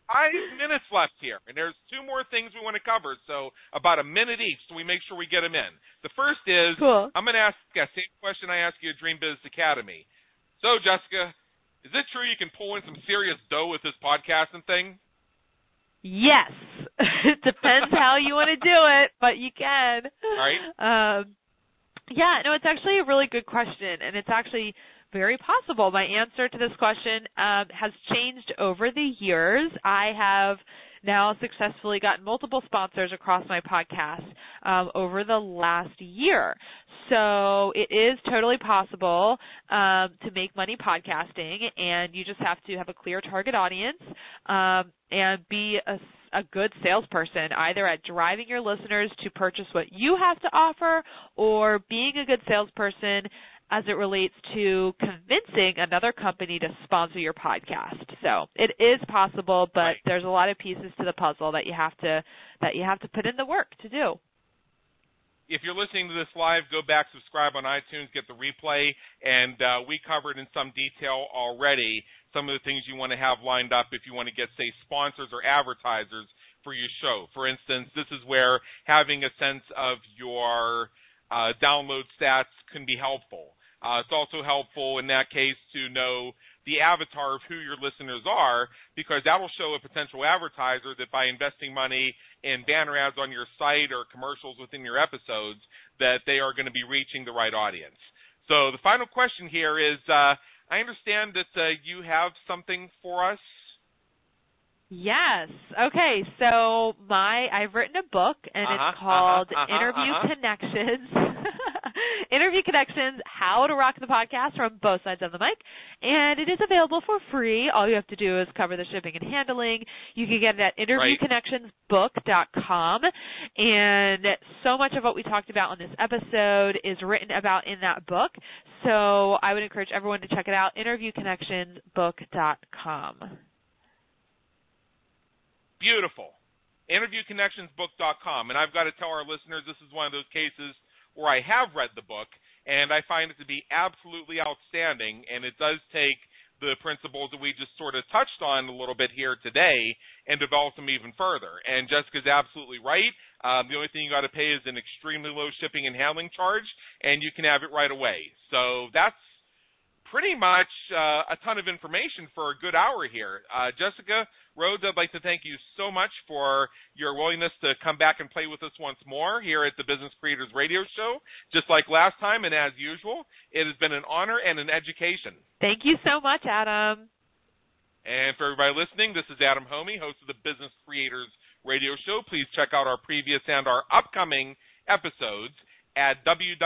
5 minutes left here, and there's 2 more things we want to cover, so about a minute each, so we make sure we get them in. The first is, Cool. I'm going to ask the same question I asked you at Dream Biz Academy. So, Jessica, is it true you can pull in some serious dough with this podcasting thing? Yes. It depends how you want to do it, but you can. All right. Yeah, no, it's actually a really good question, and it's actually very possible. My answer to this question has changed over the years. I have now successfully gotten multiple sponsors across my podcast over the last year. So it is totally possible to make money podcasting, and you just have to have a clear target audience and be a good salesperson, either at driving your listeners to purchase what you have to offer or being a good salesperson as it relates to convincing another company to sponsor your podcast. So it is possible, but Right. there's a lot of pieces to the puzzle that you have to put in the work to do. If you're listening to this live, go back, subscribe on iTunes, get the replay, and we covered in some detail already some of the things you want to have lined up if you want to get, say, sponsors or advertisers for your show. For instance, this is where having a sense of your download stats can be helpful. It's also helpful in that case to know the avatar of who your listeners are, because that will show a potential advertiser that by investing money in banner ads on your site or commercials within your episodes, that they are going to be reaching the right audience. So the final question here is, I understand that you have something for us. Yes. Okay. So I've written a book, and it's called Interview Connections. Interview Connections, How to Rock the Podcast from Both Sides of the Mic. And it is available for free. All you have to do is cover the shipping and handling. You can get it at interviewconnectionsbook.com. And so much of what we talked about on this episode is written about in that book. So I would encourage everyone to check it out, interviewconnectionsbook.com. Beautiful. InterviewConnectionsBook.com. And I've got to tell our listeners this is one of those cases where I have read the book, and I find it to be absolutely outstanding, and it does take the principles that we just sort of touched on a little bit here today and develop them even further. And Jessica's absolutely right. The only thing you got to pay is an extremely low shipping and handling charge, and you can have it right away. So that's pretty much a ton of information for a good hour here. Jessica Rhodes, I'd like to thank you so much for your willingness to come back and play with us once more here at the Business Creators Radio Show. Just like last time, and as usual, it has been an honor and an education. Thank you so much, Adam. And for everybody listening, this is Adam Homey, host of the Business Creators Radio Show. Please check out our previous and our upcoming episodes at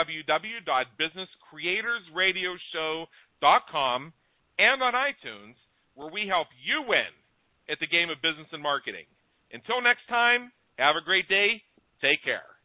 www.businesscreatorsradioshow.com and on iTunes, where we help you win at the game of business and marketing. Until next time, have a great day. Take care.